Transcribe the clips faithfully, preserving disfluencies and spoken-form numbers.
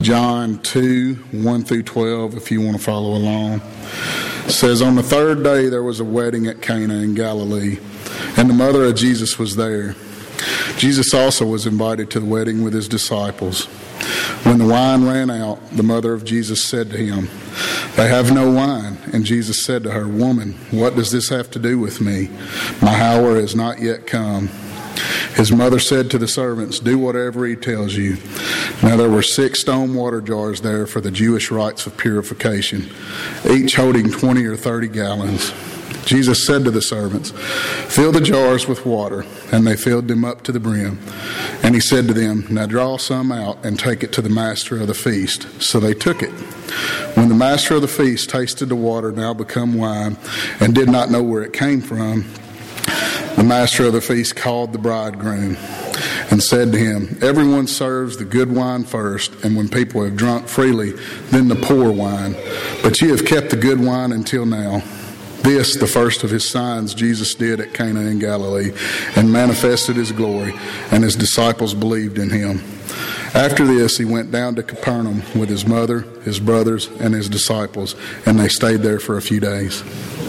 John two, one through twelve, if you want to follow along. It says, "On the third day there was a wedding at Cana in Galilee, and the mother of Jesus was there. Jesus also was invited to the wedding with his disciples. When the wine ran out, the mother of Jesus said to him, 'They have no wine.' And Jesus said to her, 'Woman, what does this have to do with me? My hour has not yet come.' His mother said to the servants, 'Do whatever he tells you.' Now there were six stone water jars there for the Jewish rites of purification, each holding twenty or thirty gallons. Jesus said to the servants, 'Fill the jars with water.' And they filled them up to the brim. And he said to them, 'Now draw some out and take it to the master of the feast.' So they took it. When the master of the feast tasted the water now become wine and did not know where it came from, the master of the feast called the bridegroom and said to him, 'Everyone serves the good wine first, and when people have drunk freely, then the poor wine. But you have kept the good wine until now.' This, the first of his signs, Jesus did at Cana in Galilee, and manifested his glory, and his disciples believed in him. After this, he went down to Capernaum with his mother, his brothers, and his disciples, and they stayed there for a few days."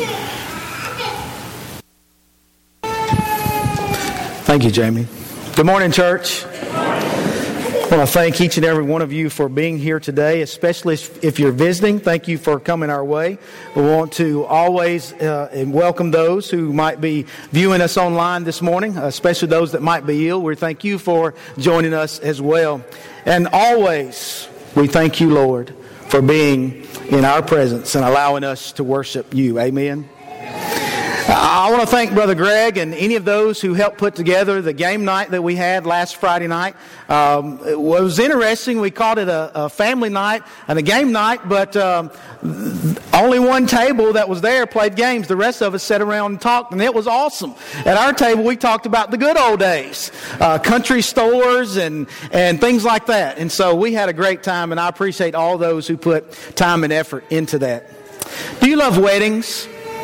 Thank you, Jamie. Good morning, church. I want to thank each and every one of you for being here today, especially if you're visiting. Thank you for coming our way. We want to always uh, welcome those who might be viewing us online this morning, especially those that might be ill. We thank you for joining us as well. And always, we thank you, Lord, for being in our presence and allowing us to worship you. Amen. I want to thank Brother Greg and any of those who helped put together the game night that we had last Friday night. Um, it was interesting. We called it a, a family night and a game night, but um, only one table that was there played games. The rest of us sat around and talked, and it was awesome. At our table, we talked about the good old days, uh, country stores and, and things like that. And so we had a great time, and I appreciate all those who put time and effort into that. Do you love weddings?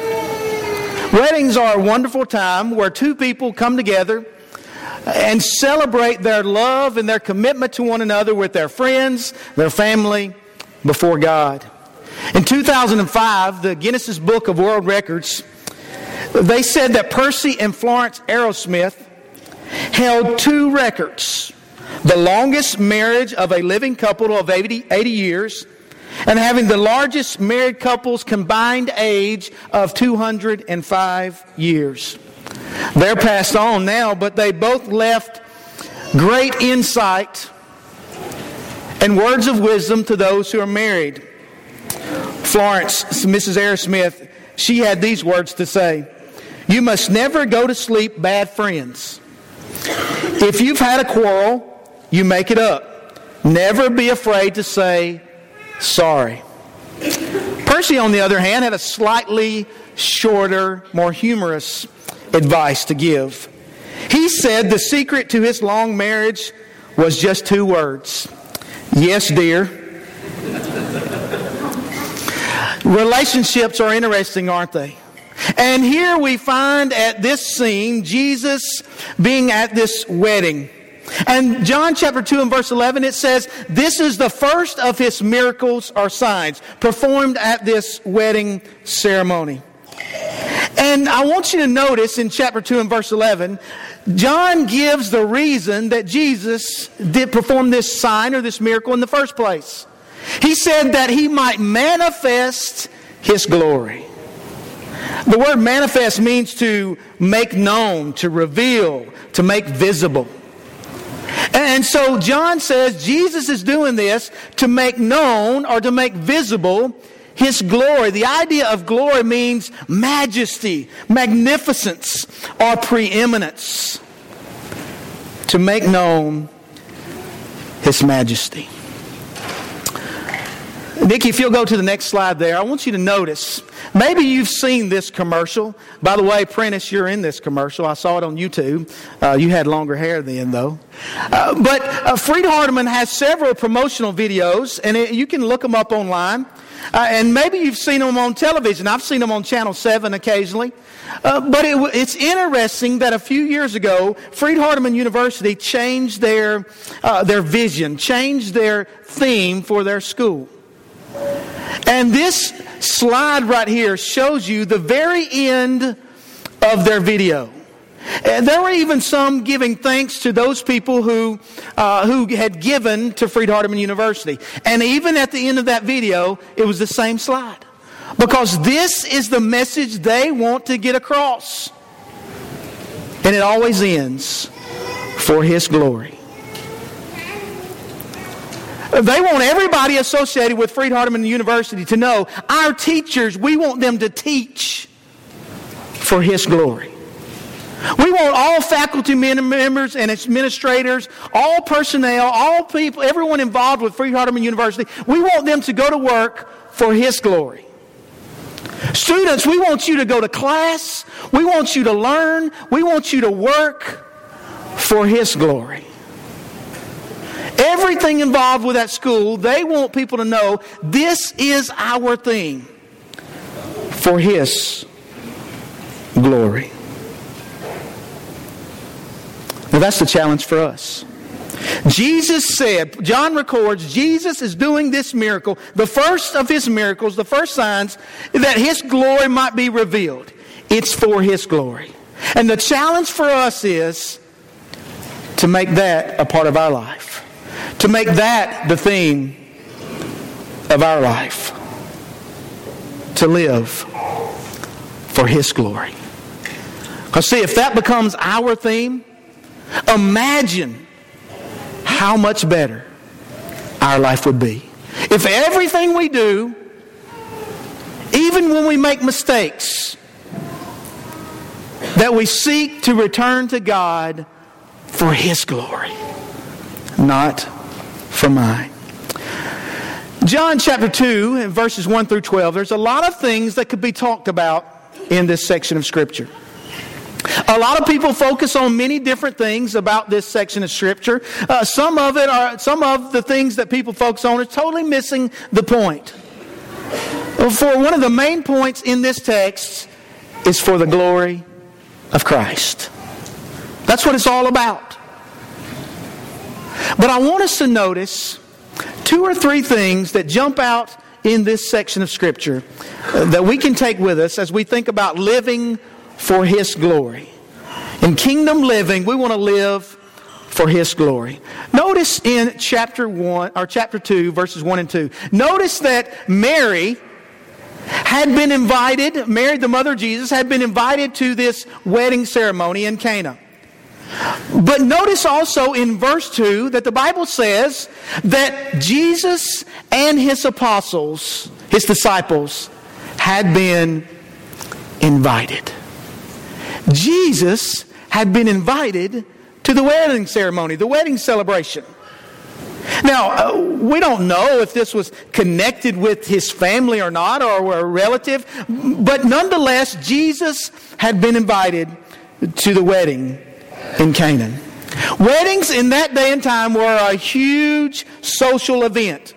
Weddings are a wonderful time where two people come together and celebrate their love and their commitment to one another with their friends, their family, before God. In two thousand five, the Guinness Book of World Records, they said that Percy and Florence Arrowsmith held two records. The longest marriage of a living couple of eighty, eighty years, and having the largest married couple's combined age of two hundred five years. They're passed on now, but they both left great insight and words of wisdom to those who are married. Florence, Missus Arrowsmith, she had these words to say: "You must never go to sleep bad friends. If you've had a quarrel, you make it up. Never be afraid to say sorry." Percy, on the other hand, had a slightly shorter, more humorous advice to give. He said the secret to his long marriage was just two words: "Yes, dear." Relationships are interesting, aren't they? And here we find at this scene Jesus being at this wedding. And John chapter two and verse eleven, it says, this is the first of his miracles or signs performed at this wedding ceremony. And I want you to notice in chapter two and verse eleven, John gives the reason that Jesus did perform this sign or this miracle in the first place. He said that he might manifest his glory. The word manifest means to make known, to reveal, to make visible. And so John says Jesus is doing this to make known or to make visible his glory. The idea of glory means majesty, magnificence, or preeminence. To make known his majesty. Nikki, if you'll go to the next slide there, I want you to notice, maybe you've seen this commercial. By the way, Prentice, you're in this commercial. I saw it on YouTube. Uh, you had longer hair then, though. Uh, but uh, Freed-Hardeman has several promotional videos, and it, you can look them up online. Uh, and maybe you've seen them on television. I've seen them on Channel seven occasionally. Uh, but it, it's interesting that a few years ago, Freed-Hardeman University changed their, uh, their vision, changed their theme for their school. And this slide right here shows you the very end of their video. And there were even some giving thanks to those people who uh, who had given to Freed-Hardeman University. And even at the end of that video, it was the same slide. Because this is the message they want to get across. And it always ends for His glory. They want everybody associated with Freed-Hardeman University to know our teachers, we want them to teach for His glory. We want all faculty members and administrators, all personnel, all people, everyone involved with Freed-Hardeman University, we want them to go to work for His glory. Students, we want you to go to class. We want you to learn. We want you to work for His glory. Everything involved with that school, they want people to know this is our thing for His glory. Now that's the challenge for us. Jesus said, John records, Jesus is doing this miracle, the first of His miracles, the first signs, that His glory might be revealed. It's for His glory. And the challenge for us is to make that a part of our life. To make that the theme of our life. To live for His glory. Because see, if that becomes our theme, imagine how much better our life would be. If everything we do, even when we make mistakes, that we seek to return to God for His glory, not for mine. John chapter two, and verses one through twelve, there's a lot of things that could be talked about in this section of Scripture. A lot of people focus on many different things about this section of Scripture. Uh, some of it are, some of the things that people focus on are totally missing the point. For one of the main points in this text is for the glory of Christ. That's what it's all about. But I want us to notice two or three things that jump out in this section of Scripture that we can take with us as we think about living for His glory. In kingdom living, we want to live for His glory. Notice in chapter one or chapter two, verses one and two. Notice that Mary had been invited, Mary the mother of Jesus, had been invited to this wedding ceremony in Cana. But notice also in verse two that the Bible says that Jesus and His apostles, His disciples, had been invited. Jesus had been invited to the wedding ceremony, the wedding celebration. Now, uh, we don't know if this was connected with His family or not, or a relative, but nonetheless, Jesus had been invited to the wedding in Canaan. Weddings in that day and time were a huge social event.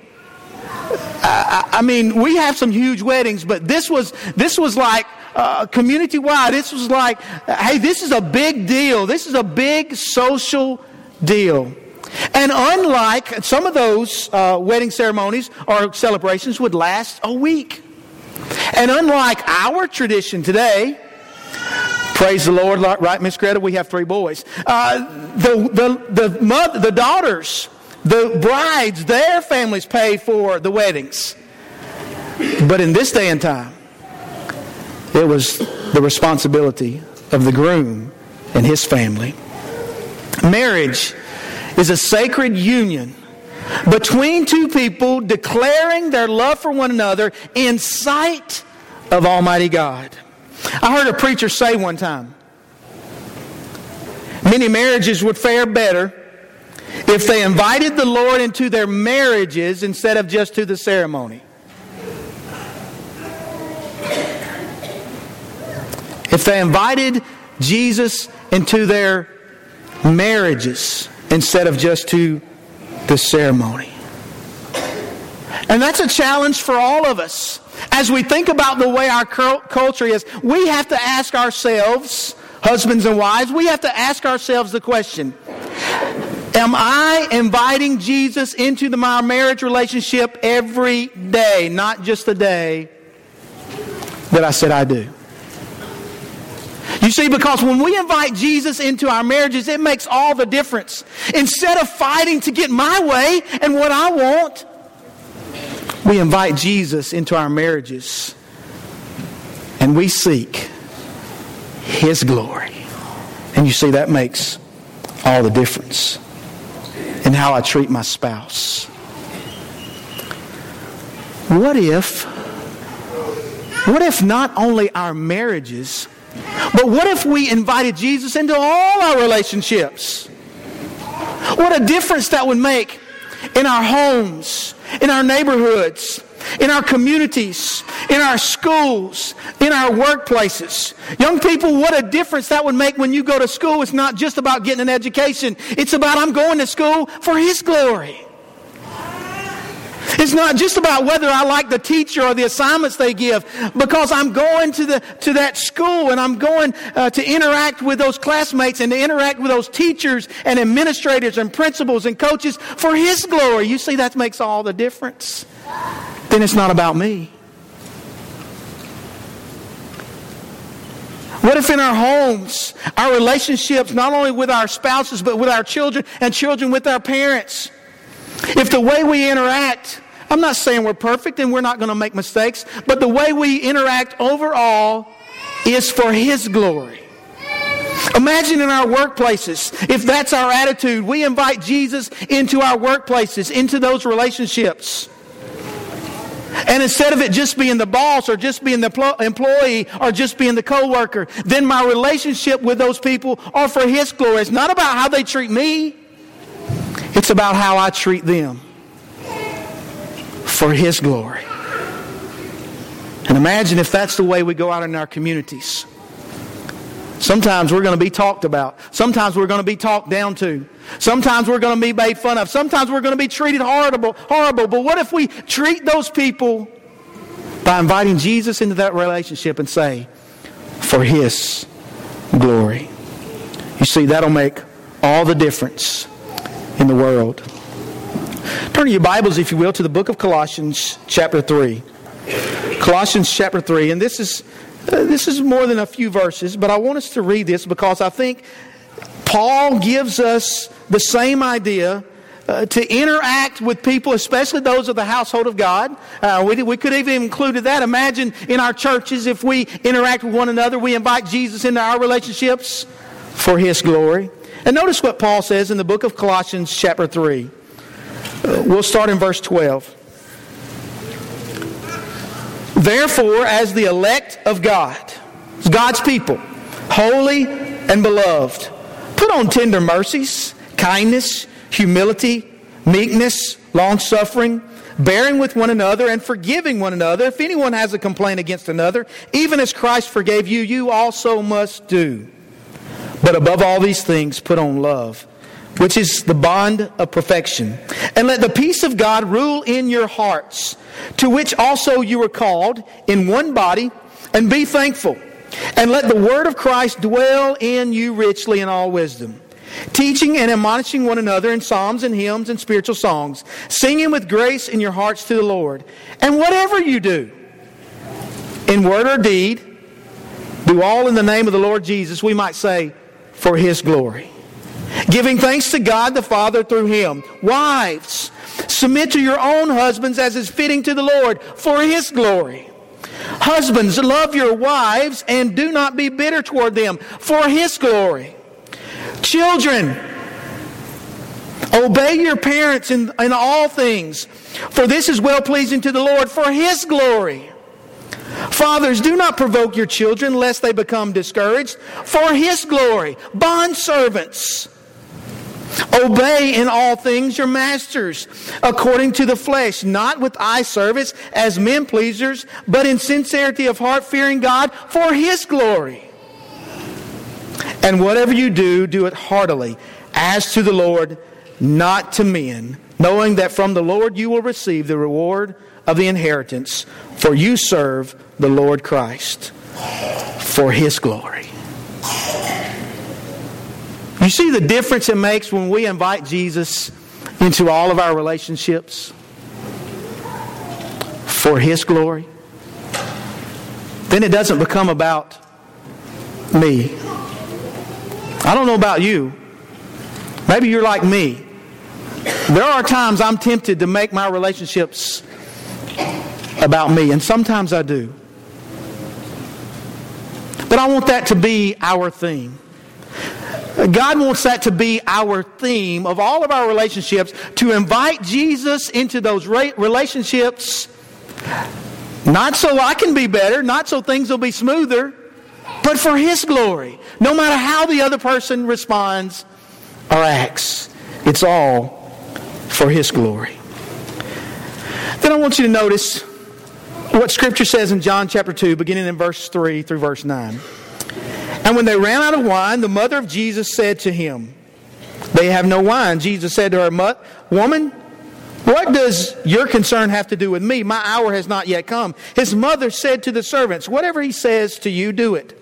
I, I mean, we have some huge weddings, but this was this was like uh, community-wide. This was like, hey, this is a big deal. This is a big social deal. And unlike some of those uh, wedding ceremonies or celebrations would last a week. And unlike our tradition today, praise the Lord, right, Miss Greta? We have three boys. Uh, the the the mother, the daughters, the brides, their families pay for the weddings. But in this day and time, it was the responsibility of the groom and his family. Marriage is a sacred union between two people declaring their love for one another in sight of Almighty God. I heard a preacher say one time, many marriages would fare better if they invited the Lord into their marriages instead of just to the ceremony. they invited Jesus into their marriages instead of just to the ceremony. And that's a challenge for all of us. As we think about the way our culture is, we have to ask ourselves, husbands and wives, we have to ask ourselves the question, am I inviting Jesus into the, my marriage relationship every day, not just the day that I said I do? You see, because when we invite Jesus into our marriages, it makes all the difference. Instead of fighting to get my way and what I want, we invite Jesus into our marriages and we seek His glory. And you see, that makes all the difference in how I treat my spouse. What if, what if not only our marriages, but what if we invited Jesus into all our relationships? What a difference that would make in our homes, in our neighborhoods, in our communities, in our schools, in our workplaces. Young people, what a difference that would make when you go to school. It's not just about getting an education. It's about I'm going to school for His glory. It's not just about whether I like the teacher or the assignments they give, because I'm going to the to that school and I'm going uh, to interact with those classmates and to interact with those teachers and administrators and principals and coaches for His glory. You see, that makes all the difference. Then it's not about me. What if in our homes, our relationships, not only with our spouses, but with our children and children with our parents, if the way we interact, I'm not saying we're perfect and we're not going to make mistakes, but the way we interact overall is for His glory. Imagine in our workplaces, if that's our attitude, we invite Jesus into our workplaces, into those relationships. And instead of it just being the boss or just being the employee or just being the co-worker, then my relationship with those people are for His glory. It's not about how they treat me. It's about how I treat them for His glory. And imagine if that's the way we go out in our communities. Sometimes we're going to be talked about. Sometimes we're going to be talked down to. Sometimes we're going to be made fun of. Sometimes we're going to be treated horrible, horrible. But what if we treat those people by inviting Jesus into that relationship and say, for His glory? You see, that'll make all the difference in the world. Turn to your Bibles, if you will, to the book of Colossians chapter three. Colossians chapter three. And this is uh, this is more than a few verses, but I want us to read this because I think Paul gives us the same idea uh, to interact with people, especially those of the household of God. Uh, we, we could even included that. Imagine in our churches, if we interact with one another, we invite Jesus into our relationships for His glory. And notice what Paul says in the book of Colossians chapter three. Uh, we'll start in verse twelve. Therefore, as the elect of God, God's people, holy and beloved, put on tender mercies, kindness, humility, meekness, long-suffering, bearing with one another and forgiving one another. If anyone has a complaint against another, even as Christ forgave you, you also must do. But above all these things, put on love, which is the bond of perfection. And let the peace of God rule in your hearts, to which also you were called in one body, and be thankful. And let the word of Christ dwell in you richly in all wisdom, teaching and admonishing one another in psalms and hymns and spiritual songs, singing with grace in your hearts to the Lord. And whatever you do, in word or deed, do all in the name of the Lord Jesus, we might say, for His glory. Giving thanks to God the Father through Him. Wives, submit to your own husbands as is fitting to the Lord, for His glory. Husbands, love your wives and do not be bitter toward them, for His glory. Children, obey your parents in, in all things, for this is well-pleasing to the Lord, for His glory. Fathers, do not provoke your children, lest they become discouraged, for His glory. Bondservants, obey in all things your masters, according to the flesh, not with eye service as men pleasers, but in sincerity of heart, fearing God, for His glory. And whatever you do, do it heartily, as to the Lord, not to men, knowing that from the Lord you will receive the reward of the inheritance, for you serve the Lord Christ for His glory. You see the difference it makes when we invite Jesus into all of our relationships for His glory? Then it doesn't become about me. I don't know about you. Maybe you're like me. There are times I'm tempted to make my relationships about me, and sometimes I do. But I want that to be our theme. God wants that to be our theme of all of our relationships, to invite Jesus into those relationships, not so I can be better, not so things will be smoother, but for His glory. No matter how the other person responds or acts, it's all for His glory. Then I want you to notice what Scripture says in John chapter two, beginning in verse three through verse nine. And when they ran out of wine, the mother of Jesus said to Him, "They have no wine." Jesus said to her, "Woman, what does your concern have to do with me? My hour has not yet come." His mother said to the servants, "Whatever He says to you, do it."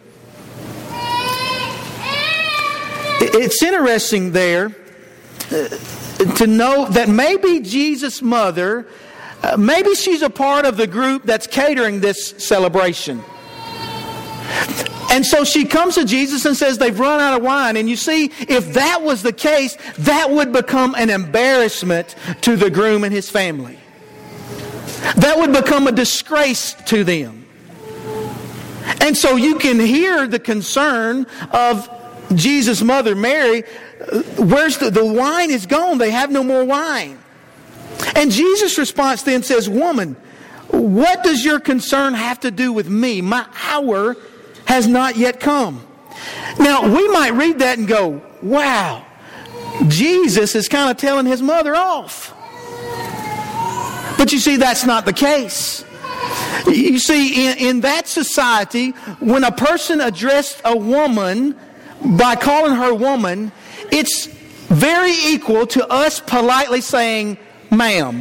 It's interesting there to know that maybe Jesus' mother, maybe she's a part of the group that's catering this celebration. And so she comes to Jesus and says they've run out of wine. And you see, if that was the case, that would become an embarrassment to the groom and his family. That would become a disgrace to them. And so you can hear the concern of Jesus' mother, Mary. Where's the, the wine is gone. They have no more wine. And Jesus' response then says, "Woman, what does your concern have to do with me? My hour has not yet come." Now, we might read that and go, wow, Jesus is kind of telling His mother off. But you see, that's not the case. You see, in, in that society, when a person addressed a woman by calling her woman, it's very equal to us politely saying, "Ma'am."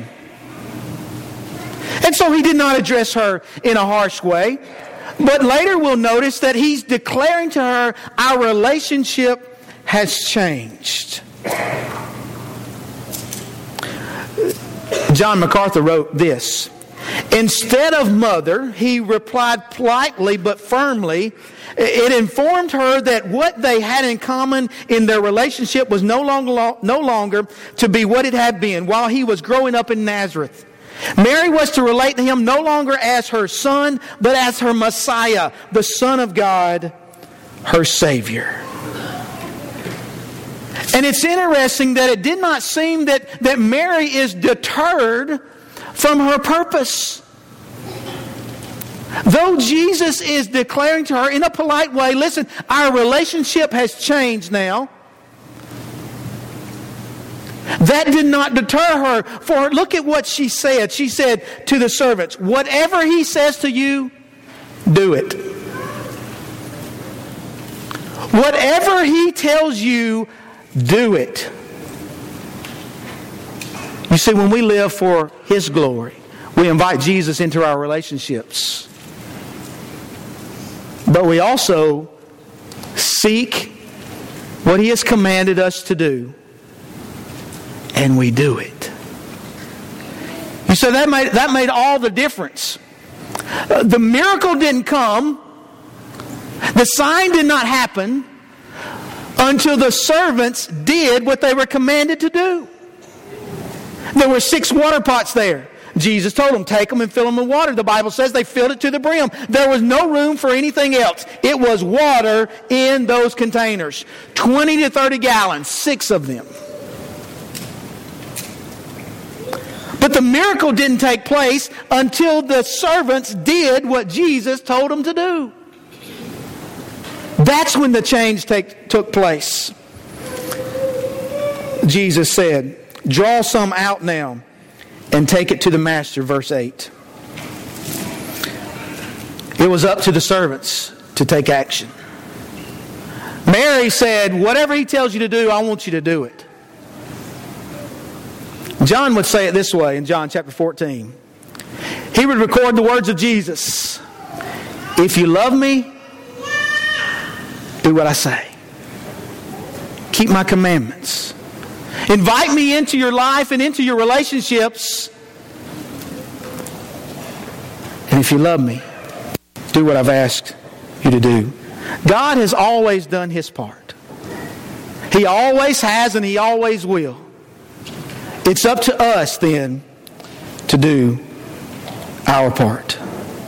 And so He did not address her in a harsh way. But later we'll notice that He's declaring to her, our relationship has changed. John MacArthur wrote this: "Instead of mother, He replied politely but firmly. It informed her that what they had in common in their relationship was no longer, no longer to be what it had been while He was growing up in Nazareth. Mary was to relate to Him no longer as her son, but as her Messiah, the Son of God, her Savior." And it's interesting that it did not seem that, that Mary is deterred from her purpose. Though Jesus is declaring to her in a polite way, "Listen, our relationship has changed now," that did not deter her. For look at what she said. She said to the servants, "Whatever He says to you, do it." Whatever He tells you, do it. You see, when we live for His glory, we invite Jesus into our relationships. But we also seek what He has commanded us to do, and we do it. You see, that made, that made all the difference. Uh, the miracle didn't come, the sign did not happen until the servants did what they were commanded to do. There were six water pots there. Jesus told them, take them and fill them with water. The Bible says they filled it to the brim. There was no room for anything else. It was water in those containers. twenty to thirty gallons, six of them. But the miracle didn't take place until the servants did what Jesus told them to do. That's when the change take, took place. Jesus said, "Draw some out now and take it to the master," verse eight. It was up to the servants to take action. Mary said, whatever he tells you to do, I want you to do it. John would say it this way in John chapter fourteen. He would record the words of Jesus. If you love me, do what I say. Keep my commandments. Invite me into your life and into your relationships. And if you love me, do what I've asked you to do. God has always done His part. He always has and He always will. It's up to us then to do our part.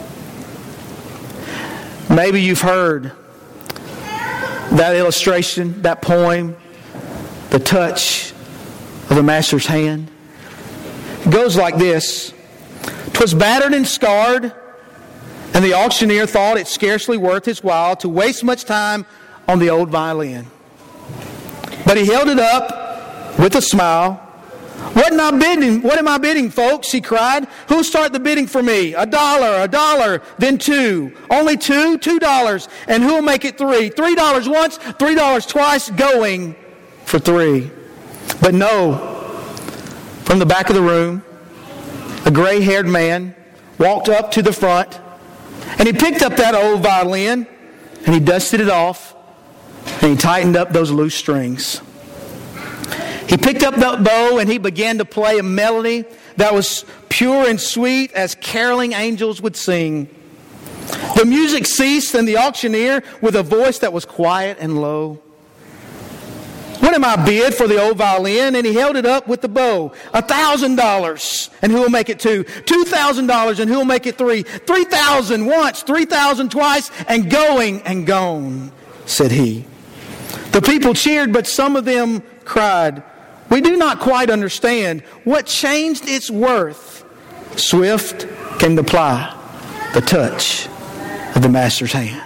Maybe you've heard that illustration, that poem, the touch of the Master's hand. It goes like this. 'Twas battered and scarred, and the auctioneer thought it scarcely worth his while to waste much time on the old violin. But he held it up with a smile. What am I bidding? What am I bidding, folks? He cried. Who'll start the bidding for me? A dollar, a dollar, then two. Only two? Two dollars. And who'll make it three? Three dollars once, three dollars twice, going for three. But no, from the back of the room, a gray-haired man walked up to the front, and he picked up that old violin, and he dusted it off, and he tightened up those loose strings. He picked up the bow and he began to play a melody that was pure and sweet as caroling angels would sing. The music ceased, and the auctioneer, with a voice that was quiet and low, what am I bid for the old violin? And he held it up with the bow. A thousand dollars. And who will make it two? Two thousand dollars. And who will make it three? Three thousand once, three thousand twice, and going and gone, said he. The people cheered, but some of them cried, we do not quite understand what changed its worth. Swift came the ply, the touch of the Master's hand.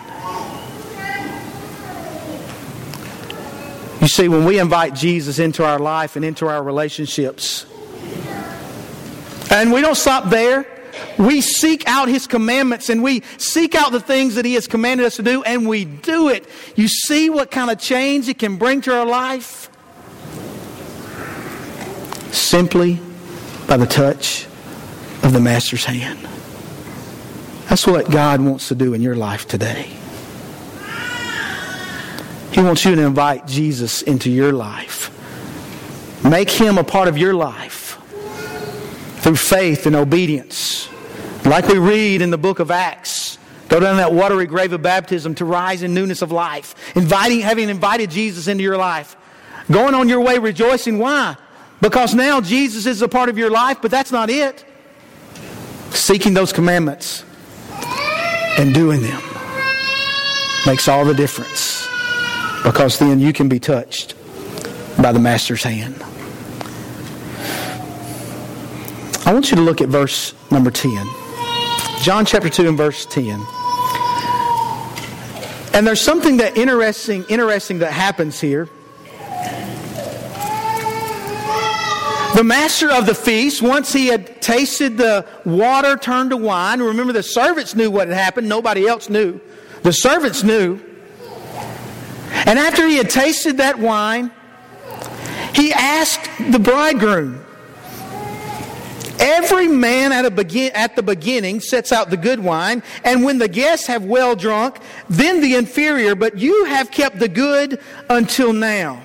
You see, when we invite Jesus into our life and into our relationships, and we don't stop there, we seek out His commandments and we seek out the things that He has commanded us to do, and we do it. You see what kind of change it can bring to our life? Simply by the touch of the Master's hand. That's what God wants to do in your life today. He wants you to invite Jesus into your life. Make Him a part of your life through faith and obedience. Like we read in the book of Acts, go down that watery grave of baptism to rise in newness of life. Inviting, having invited Jesus into your life. Going on your way rejoicing. Why? Because now Jesus is a part of your life, but that's not it. Seeking those commandments and doing them makes all the difference. Because then you can be touched by the Master's hand. I want you to look at verse number ten. John chapter two and verse ten. And there's something that interesting, interesting that happens here. The master of the feast, once he had tasted the water turned to wine, remember the servants knew what had happened, nobody else knew. The servants knew. And after he had tasted that wine, he asked the bridegroom. Every man at, a begin, at the beginning sets out the good wine, and when the guests have well drunk, then the inferior, but you have kept the good until now.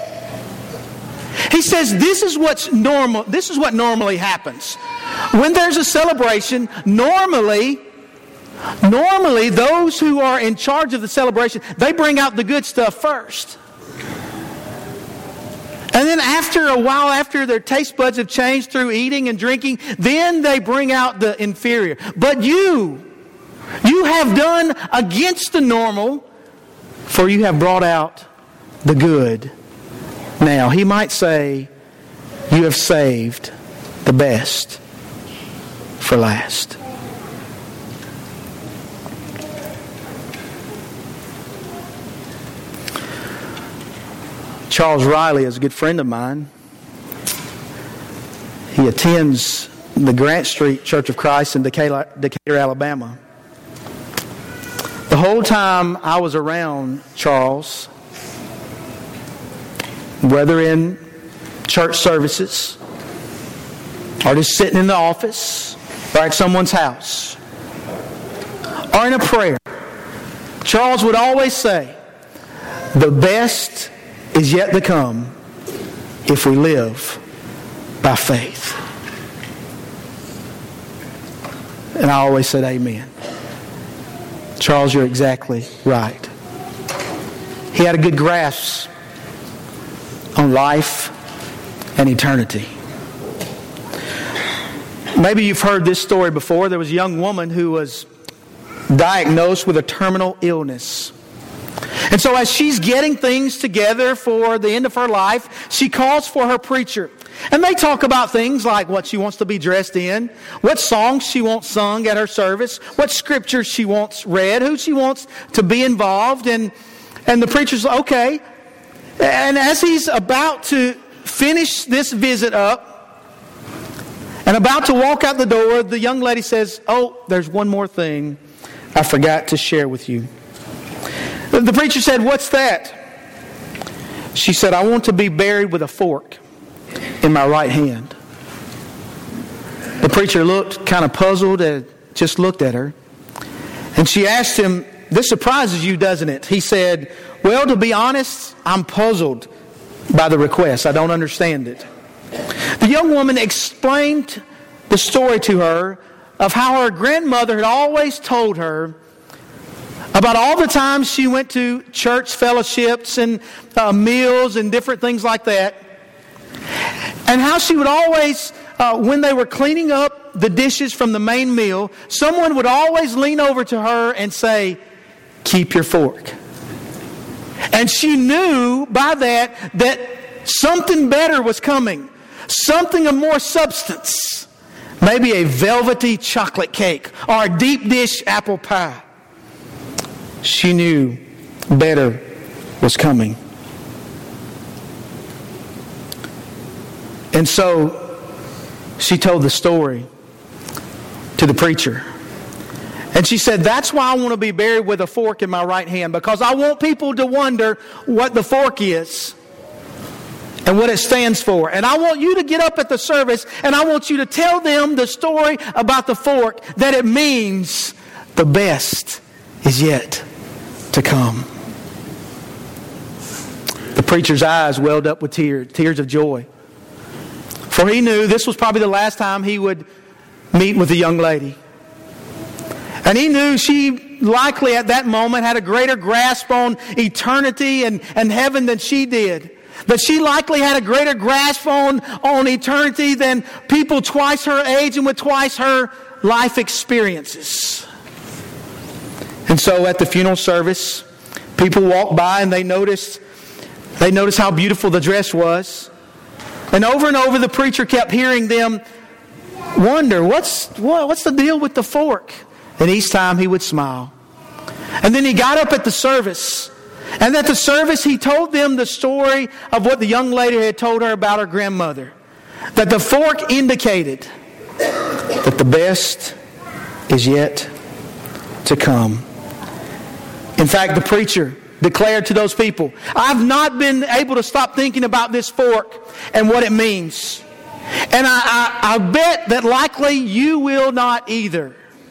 He says this is what's normal. This is what normally happens. When there's a celebration, normally, normally those who are in charge of the celebration, they bring out the good stuff first. And then after a while, after their taste buds have changed through eating and drinking, then they bring out the inferior. But you, you have done against the normal, for you have brought out the good. Now, he might say, you have saved the best for last. Charles Riley is a good friend of mine. He attends the Grant Street Church of Christ in Decatur, Decatur, Alabama. The whole time I was around Charles, whether in church services or just sitting in the office or at someone's house or in a prayer, Charles would always say, the best is yet to come if we live by faith. And I always said amen. Charles, you're exactly right. He had a good grasp on life and eternity. Maybe you've heard this story before. There was a young woman who was diagnosed with a terminal illness. And so as she's getting things together for the end of her life, she calls for her preacher. And they talk about things like what she wants to be dressed in, what songs she wants sung at her service, what scriptures she wants read, who she wants to be involved. And, and the preacher's okay. And as he's about to finish this visit up and about to walk out the door, the young lady says, oh, there's one more thing I forgot to share with you. The preacher said, what's that? She said, I want to be buried with a fork in my right hand. The preacher looked kind of puzzled and just looked at her. And she asked him, this surprises you, doesn't it? He said, well, to be honest, I'm puzzled by the request. I don't understand it. The young woman explained the story to her of how her grandmother had always told her about all the times she went to church fellowships and uh, meals and different things like that. And how she would always, uh, when they were cleaning up the dishes from the main meal, someone would always lean over to her and say, keep your fork. And she knew by that that something better was coming. Something of more substance. Maybe a velvety chocolate cake or a deep dish apple pie. She knew better was coming. And so she told the story to the preacher. And she said, that's why I want to be buried with a fork in my right hand, because I want people to wonder what the fork is and what it stands for. And I want you to get up at the service and I want you to tell them the story about the fork, that it means the best is yet to come. The preacher's eyes welled up with tears, tears of joy. For he knew this was probably the last time he would meet with the young lady. And he knew she likely at that moment had a greater grasp on eternity and, and heaven than she did. That she likely had a greater grasp on, on eternity than people twice her age and with twice her life experiences. And so at the funeral service, people walked by and they noticed, they noticed how beautiful the dress was. And over and over the preacher kept hearing them wonder, what's, what, what's the deal with the fork? And each time he would smile. And then he got up at the service. And at the service he told them the story of what the young lady had told her about her grandmother. That the fork indicated that the best is yet to come. In fact, the preacher declared to those people, I've not been able to stop thinking about this fork and what it means. And I, I, I bet that likely you will not either.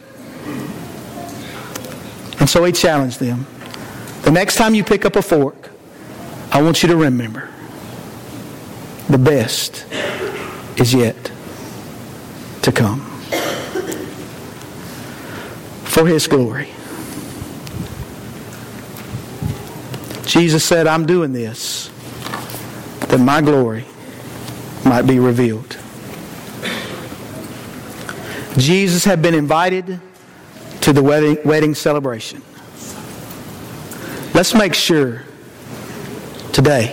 And so he challenged them. The next time you pick up a fork, I want you to remember, the best is yet to come. For His glory. Jesus said, I'm doing this that my glory might be revealed. Jesus had been invited to the wedding, wedding celebration. Let's make sure today,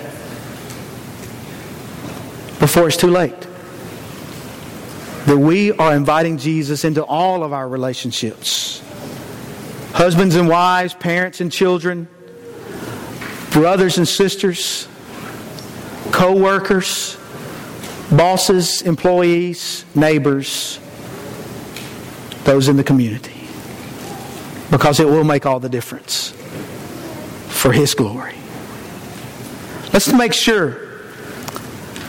before it's too late, that we are inviting Jesus into all of our relationships. Husbands and wives, parents and children, brothers and sisters, co-workers, bosses, employees, neighbors, those in the community. Because it will make all the difference for His glory. Let's make sure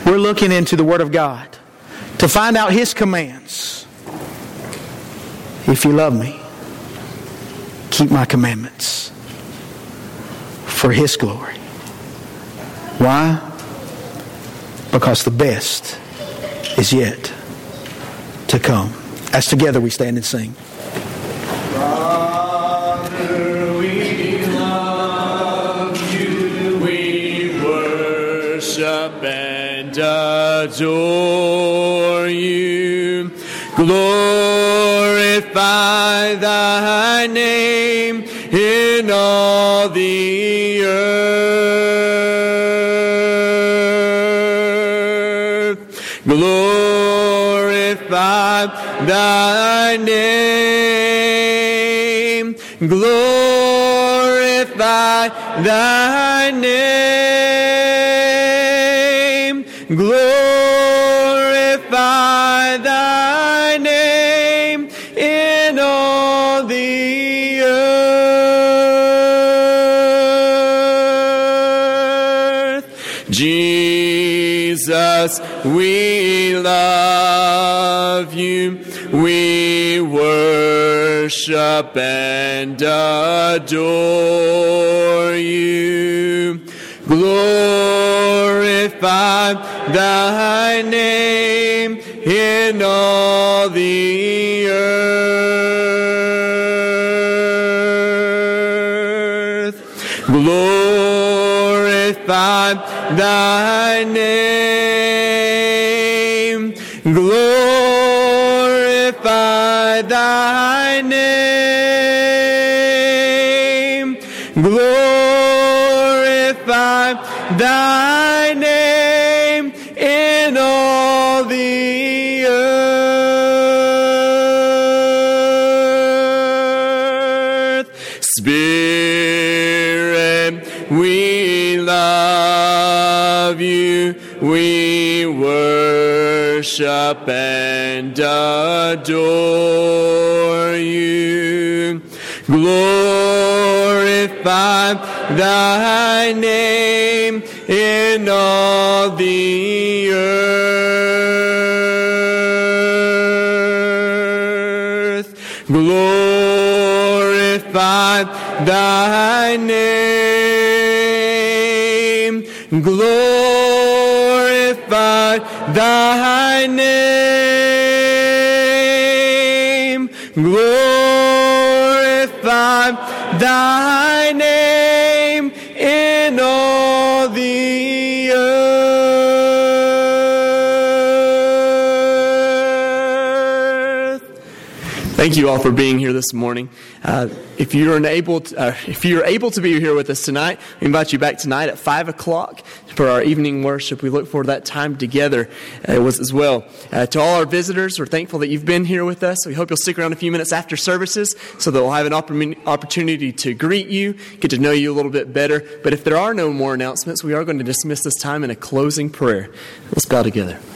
We're looking into the Word of God to find out His commands. If you love me, keep my commandments for His glory. Why? Because the best is yet to come. As together we stand and sing. Father, we love you, we worship and adore you. Glorify thy name in all the earth. Glorify thy name. Glorify thy name. Glorify thy name in all the earth. Jesus, we love you. We worship and adore you. Glorify thy name in all the earth. Glorify thy name. Glorify thy name. Glorify thy name in all the earth. Spirit, we love you. We worship and adore you. Glorify thy name in all the earth. Glorify thy name. Glorify thy name. Glorify thy name in all the earth. Thank you all for being here this morning. Uh, if you're unable, to, uh, if you're able to be here with us tonight, we invite you back tonight at five o'clock for our evening worship. We look forward to that time together uh, as well. Uh, to all our visitors, we're thankful that you've been here with us. We hope you'll stick around a few minutes after services so that we'll have an opportunity to greet you, get to know you a little bit better. But if there are no more announcements, we are going to dismiss this time in a closing prayer. Let's bow together.